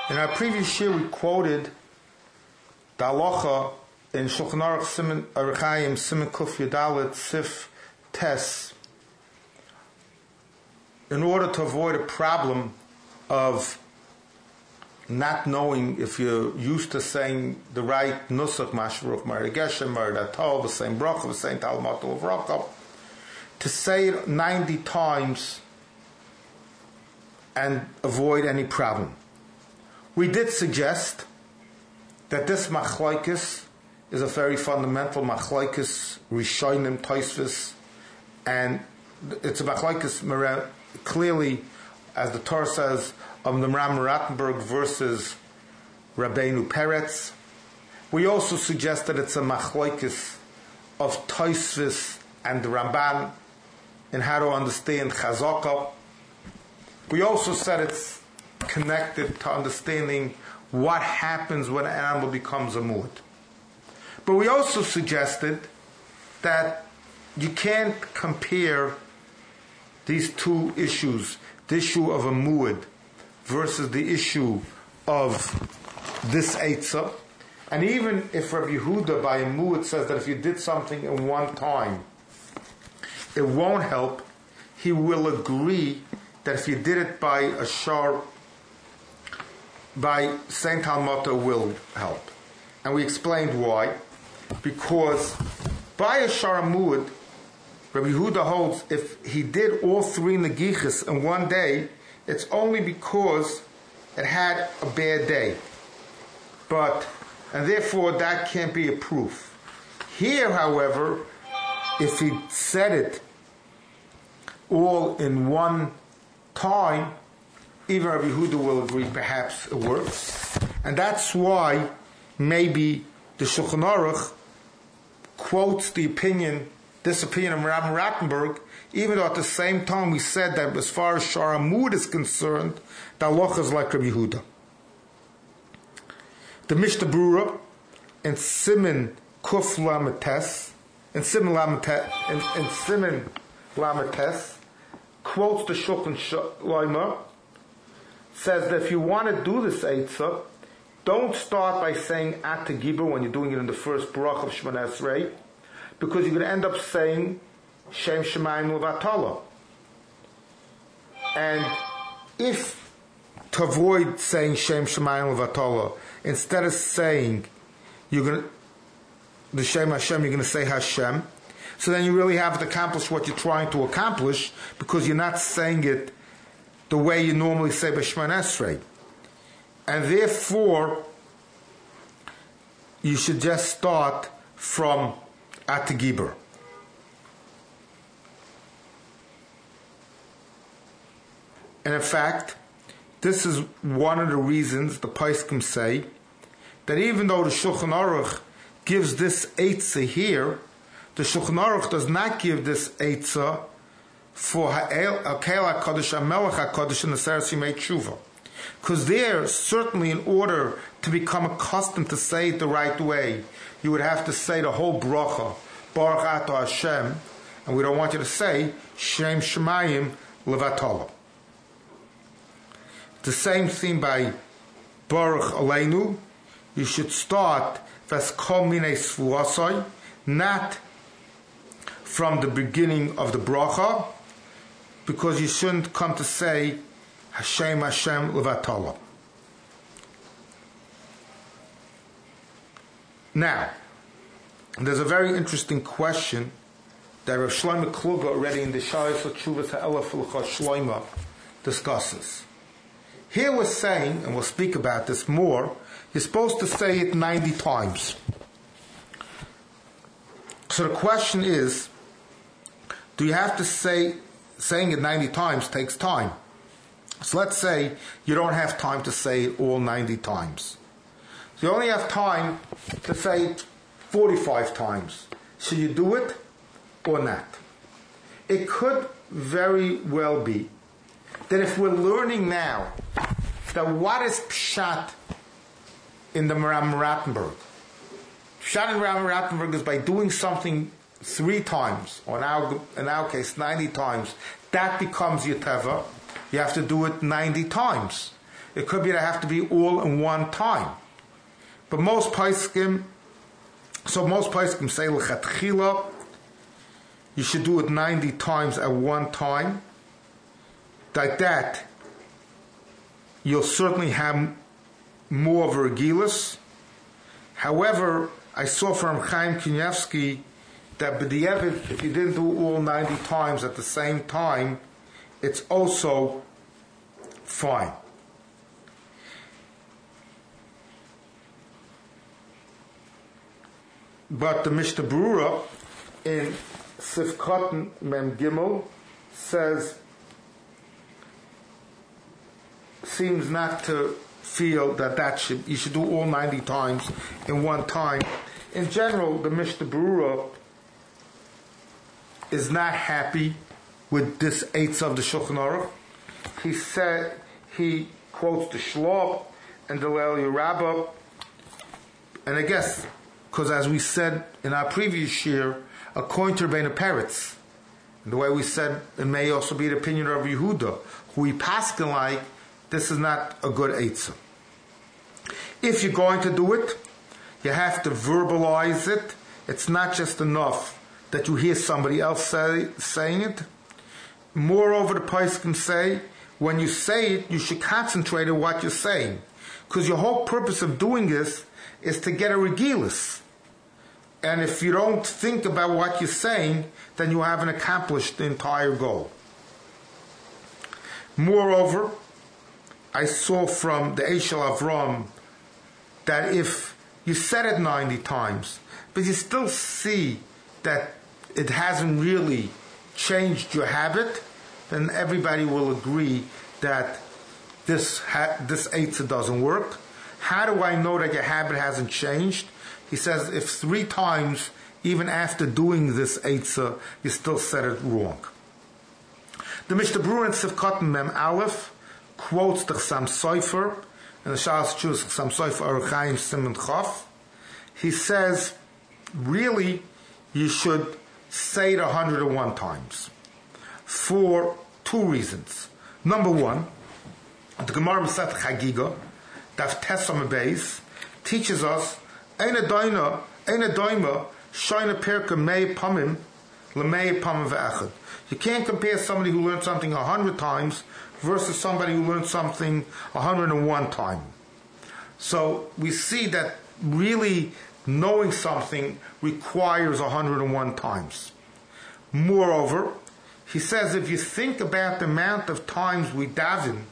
In our previous year, we quoted the halacha in Shulchan Aruch Siman Arachayim Siman Kuf Yudalet Sif Tes, in order to avoid a problem of not knowing if you're used to saying the right nusach, mashruch, marigeshem, maridatol, the same bracha, the same talmatul of rachab, to say it 90 times and avoid any problem. We did suggest that this machlokes is a very fundamental machlokes, rishonim, tosfos, and it's a machlokes clearly, as the Torah says, of the Ram Rattenberg versus Rabbeinu Peretz. We also suggest that it's a machlokes of tosfos and the Ramban in how to understand chazakah. We also said it's connected to understanding what happens when an animal becomes a muad. But we also suggested that you can't compare these two issues, the issue of a muad versus the issue of this eitzah. And even if Rabbi Yehuda by a muad says that if you did something in one time, it won't help, he will agree that if you did it by a shar, by Saint Talmata will help. And we explained why. Because by a shar muad, Rabbi Yehuda holds if he did all three negichas in one day, it's only because it had a bad day. And therefore that can't be a proof. Here, however, if he said it all in one time, even Rabbi Yehuda will agree perhaps it works. And that's why maybe the Shulchan Aruch quotes this opinion of Rabbi Rattenberg, even though at the same time we said that as far as Shar Amud is concerned, the halacha is like Rabbi Yehuda. The Mishnah Brura in Siman Kuf Lamates, in Siman Lamates, quotes the Shulchan Shlomo, says that if you want to do this eitzah, don't start by saying At Gibur when you're doing it in the first bracha of Shemona Esrei, because you're going to end up saying Shem Shemayim Levatala. And if to avoid saying Shem Shemayim Levatala, instead of saying the Shem Hashem, you're going to say Hashem. So then you really haven't accomplished what you're trying to accomplish, because you're not saying it the way you normally say B'Shemona Esrei. And therefore, you should just start from At Gibur. And in fact, this is one of the reasons the Poskim say that even though the Shulchan Aruch gives this eitzah here, the Shulchan Aruch does not give this eitzah for Ha'el HaKodesh, HaMelech HaKodesh, and the Seres Yimei Tshuva. Because there, certainly in order to become accustomed to say it the right way, you would have to say the whole bracha, Baruch Atah Hashem, and we don't want you to say Shem Shemayim Levatala. The same thing by Baruch Aleinu, you should start Ves Kol Minei Svuasai, not from the beginning of the bracha, because you shouldn't come to say Hashem Hashem Levatala. Now, there's a very interesting question that Rav Shlomo Kluger already in the Shayos Tshuvas Ha'elef L'cha Shlomo discusses. Here we're saying, and we'll speak about this more, you're supposed to say it 90 times. So the question is, do you have to saying it 90 times takes time? So let's say you don't have time to say it all 90 times. So you only have time to say it 45 times. Should you do it or not? It could very well be that if we're learning now that what is Pshat in the Ram Rattenberg? Pshat in Ram Rattenberg is by doing something 3 times, or in our case 90 times, that becomes your teva. You have to do it 90 times. It could be they have to be all in one time. But most poskim say l'chatchila, you should do it 90 times at one time. Like that, you'll certainly have more of a regilus. However, I saw from Chaim Kanievsky that b'di'evid, if you didn't do all 90 times at the same time, it's also fine. But the Mishnah Berurah in Sifkat Mem Gimel seems not to feel that you should do all 90 times in one time. In general, the Mishnah Berurah is not happy with this eights of the Shulchan Aruch. He quotes the Shlach and the Leil Rabbah, and I guess because as we said in our previous year, according to Rebbeinu Peretz, and the way we said it may also be the opinion of Yehuda, who we paskin like, this is not a good eitzah. If you're going to do it, you have to verbalize it. It's not just enough that you hear somebody else saying it. Moreover, the poskim say, when you say it, you should concentrate on what you're saying. Because your whole purpose of doing this is to get a regilus. And if you don't think about what you're saying, then you haven't accomplished the entire goal. Moreover, I saw from the Eshel Avram that if you said it 90 times, but you still see that it hasn't really changed your habit, then everybody will agree that this eitzah doesn't work. How do I know that your habit hasn't changed? He says if 3 times, even after doing this eitzah, you still said it wrong. The Mishnah Berurah in Sifkat Mem Aleph quotes the Chassam Sofer, and the Shas Chus Chassam Sofer Orach Chaim Siman Chaf. He says, really, you should say it 101 times for 2 reasons. Number 1, the Gemara Masechet Chagiga, Daf Tesam Beis, teaches us Eina Doima Shoina Perka Mei Pamim LeMei Pamim Ve'echad. You can't compare somebody who learned something 100 times versus somebody who learned something 101 times. So we see that really knowing something requires 101 times. Moreover, he says if you think about the amount of times we daven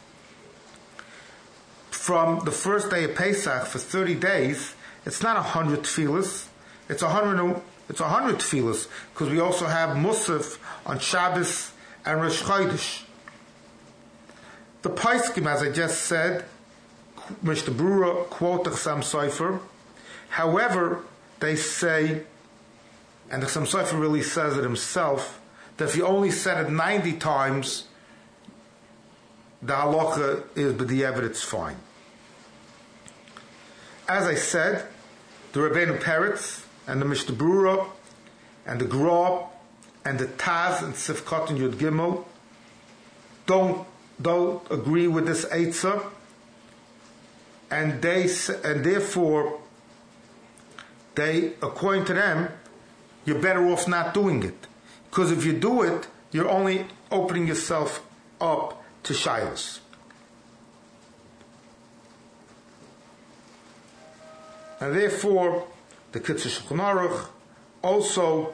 from the first day of Pesach for 30 days, it's not 100 tefillas, it's 100 tefillas, because we also have Musaf on Shabbos and Rosh Chodesh. The poskim, as I just said, Mishnah Berurah quote the Chassam Sofer. However, they say, and the Chassam Sofer really says it himself, that if you only said it 90 times, the halacha is b'di'evid, it's fine. As I said, the Rebbeinu Peretz and the Mishnah Berurah and the Gra and the Taz and Sifkat and Yud Gimel don't agree with this eitzah, and therefore they, according to them, you're better off not doing it, because if you do it, you're only opening yourself up to shilas. And therefore, the Kitzur Shulchan Aruch also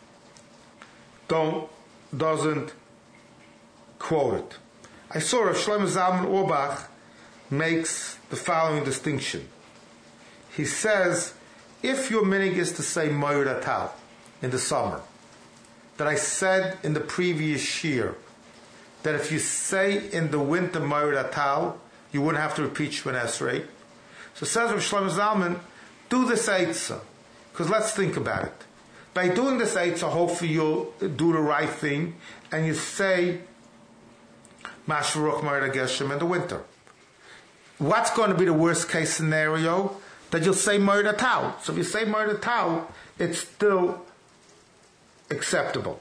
doesn't quote it. I saw Rav Shlomo Zalman Auerbach makes the following distinction. He says, if your minig is to say Moed Atal in the summer, that I said in the previous year, that if you say in the winter Moed Atal, you wouldn't have to repeat Shemona Esrei. So says Rav Shlomo Zalman, do this eitzah, because let's think about it. By doing this eitzah, hopefully you'll do the right thing, and you say Mashvaruch Moed Geshem in the winter. What's going to be the worst case scenario? That you'll say Moed Atal. So if you say Moed Atal, it's still acceptable.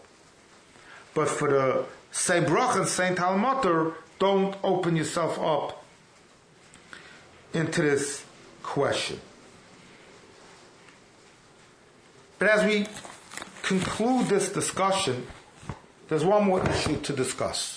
But for the say Brach and Saint Talmuter, don't open yourself up into this question. But as we conclude this discussion, there's one more issue to discuss.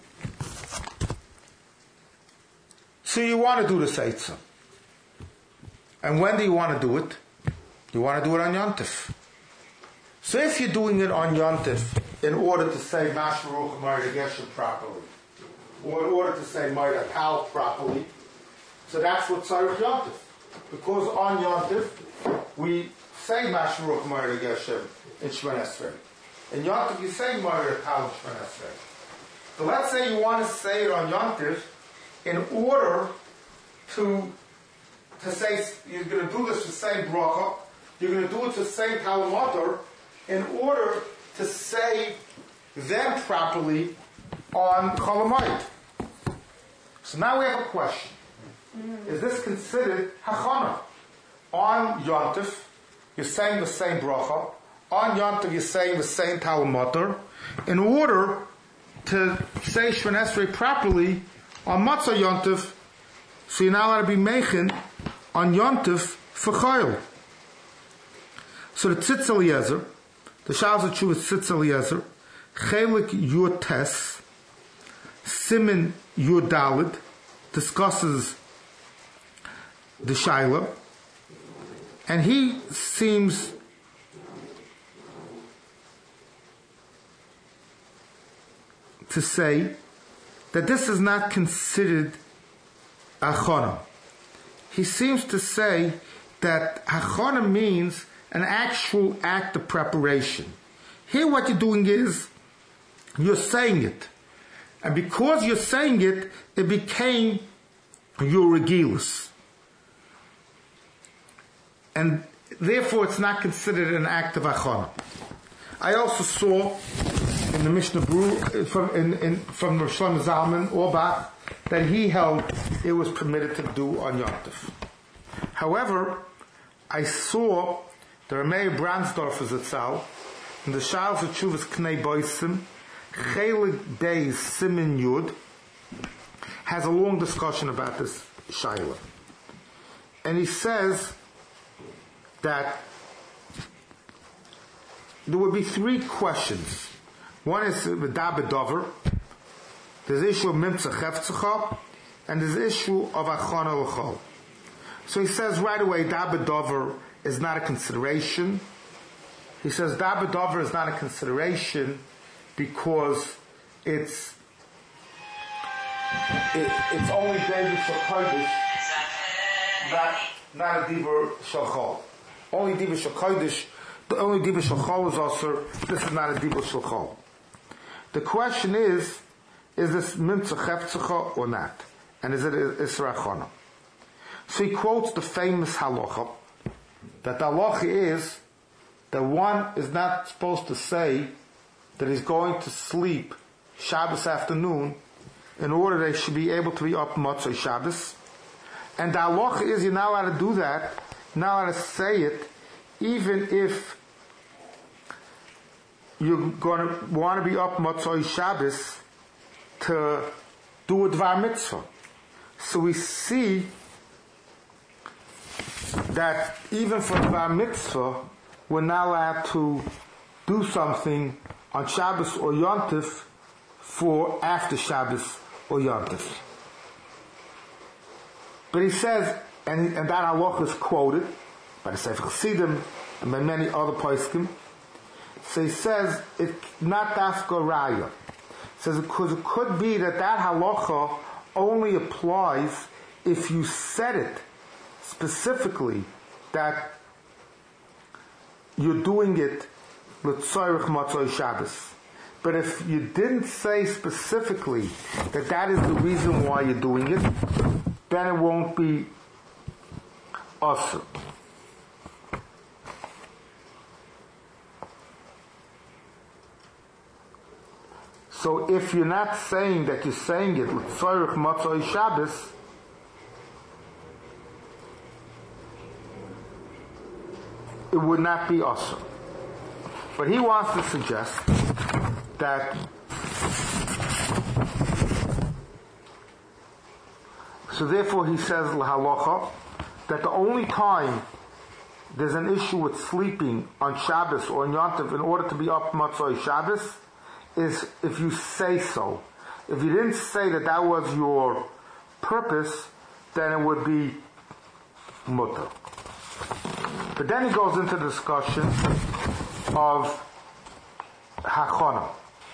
So you want to do the Seitzah. And when do you want to do it? You want to do it on Yontif. So if you're doing it on Yontif in order to say Mashmaruch Ma'ir Geshem properly, or in order to say Ma'ir Tal properly, so that's what Tzarech Yontif. Because on Yontif, we say Mashmaruch Ma'ir Geshem in Shemon Esrei. In Yontif, you say Ma'ir Tal in Shemon Esrei. So let's say you want to say it on Yontif in order to say, you're going to do this to say bracha, you're going to do it to say Talmud, in order to say them properly on Cholamayit. So now we have a question. Is this considered Hachana? On Yontif, you're saying the same bracha. On Yontif, you're saying the same Talmud, in order to say Shemon Esrei properly on Matzah Yontif, so you're not allowed to be mechin on Yontif for Chayil. So the Tzitz Eliezer, the Shals of Tshuva Tzitz Eliezer, Chelik Yud Tes, Simin Yud Dalid, discusses the Shaila, and he seems to say that this is not considered Achana. He seems to say that Achana means an actual act of preparation. Here what you're doing is, you're saying it. And because you're saying it, it became your regilus. And therefore it's not considered an act of Achana. I also saw in the Mishnah Berurah from Rosh Shlomo Zalman Auerbach that he held it was permitted to do on Yontif. However, I saw the Ramei Brandsdorfer's Zatzal in the Shals of Tshuvas Knei Boisim, Chelik Beis Simin Yud, has a long discussion about this Shaila. And he says that there would be three questions. One is the Dabedover, there's the issue of Mimtza Cheftzcha, and there's the issue of Achana L'chol. So he says right away, Dabedover is not a consideration. He says Dabedover is not a consideration because it's only David Shal not a Dibur Shal. Only Dibur Shal the only Dibur Shal is also, this is not a Dibur Shal. The question is this Mimtza Cheftzcha or not? And is it Isra Achana? So he quotes the famous halacha, that the halacha is that one is not supposed to say that he's going to sleep Shabbos afternoon in order that he should be able to be up Motzei Shabbos. And the halacha is you're not allowed to do that, you're not allowed to say it, even if you're going to want to be up Motzei Shabbos to do a Dvar Mitzvah. So we see that even for Dvar Mitzvah, we're not allowed to do something on Shabbos or Yontif for after Shabbos or Yontif. But he says, and that halacha is quoted by the Sefer Chassidim and by many other poskim. So he says it's not dafka raya. He says because it could be that halacha only applies if you said it specifically that you're doing it l'tzorich Motzei Shabbos. But if you didn't say specifically that is the reason why you're doing it, then it won't be asur. So if you're not saying that you're saying it l'tzorich Motzei Shabbos, it would not be asur. But he wants to suggest that So therefore he says l'halacha that the only time there's an issue with sleeping on Shabbos or on Yom Tov in order to be up Matzah Shabbos is if you say so. If you didn't say that that was your purpose, then it would be mutter. But then he goes into the discussion of hachana.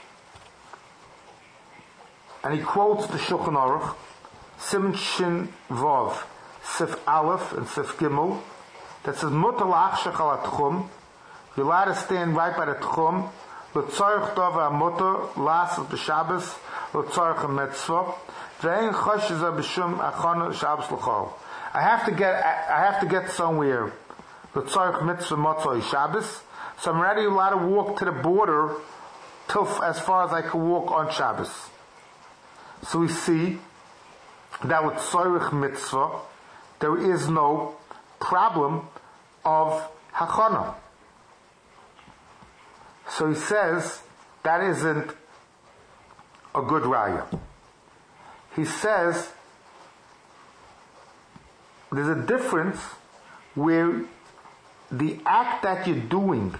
And he quotes the Shulchan Aruch, Siman Shin Vav, Sif Aleph and Sif Gimel, that says, mutter la'achshach al atchum, you're allowed to stand right by the tchum, l'tzorich dova mutter, lasas b'Shabbos, l'tzorich mitzvah, v'ein chosheza b'shum achana Shabbos l'chol. I have to get somewhere, l'tzorich mitzvah matzah Shabbos, so I'm already allowed to walk to the border till as far as I can walk on Shabbos. So we see that with tzorich mitzvah, there is no problem of hachana. So he says that isn't a good raya. He says there's a difference where the act that you're doing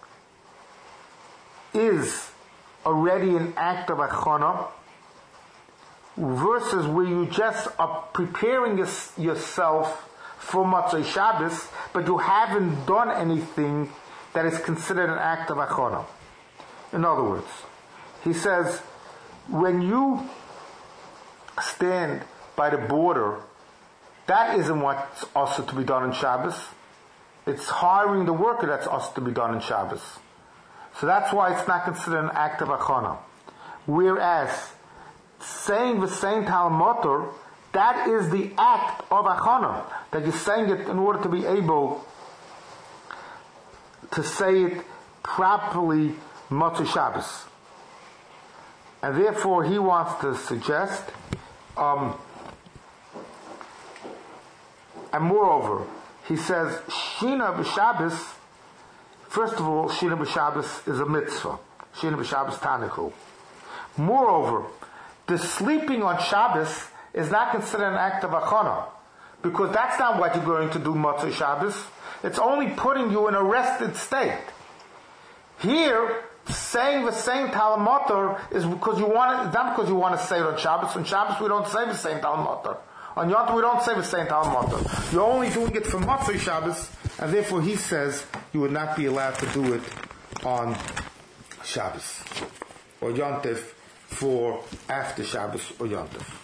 is already an act of hachana versus where you just are preparing yourself for Matzah Shabbos, but you haven't done anything that is considered an act of achana. In other words, he says, when you stand by the border, that isn't what's also to be done on Shabbos. It's hiring the worker that's also to be done on Shabbos. So that's why it's not considered an act of achana. Whereas, saying v'sein tal motor, that is the act of achana, that you're saying it in order to be able to say it properly Matzah Shabbos. And therefore he wants to suggest, and moreover, he says, Shina b'Shabbos, first of all, Shina b'Shabbos is a mitzvah. Shina b'Shabbos taniku. Moreover, the sleeping on Shabbos is not considered an act of achana, because that's not what you're going to do Matzah Shabbos. It's only putting you in a rested state. Here, saying the same talamotor is because you want it, not because you want to say it on Shabbos. On Shabbos we don't say the same talamotor. On Yom Tov we don't say the same talamotor. You're only doing it for Matzah Shabbos, and therefore he says you would not be allowed to do it on Shabbos or Yom Tov for after Shabbos or Yom Tov.